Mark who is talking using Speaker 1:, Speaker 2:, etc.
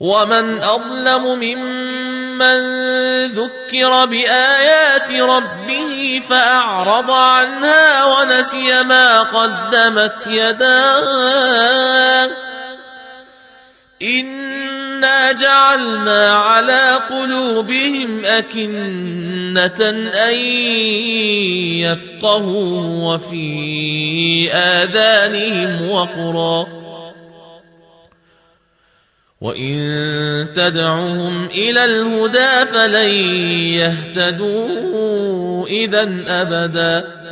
Speaker 1: ومن أظلم ممن ذكر بآيات ربه فأعرض عنها ونسي ما قدمت يداه إنا جعلنا على قلوبهم أكنة أن يفقهوا وفي آذانهم وقرا وإن تدعهم إلى الهدى فلن يهتدوا إذا أبدا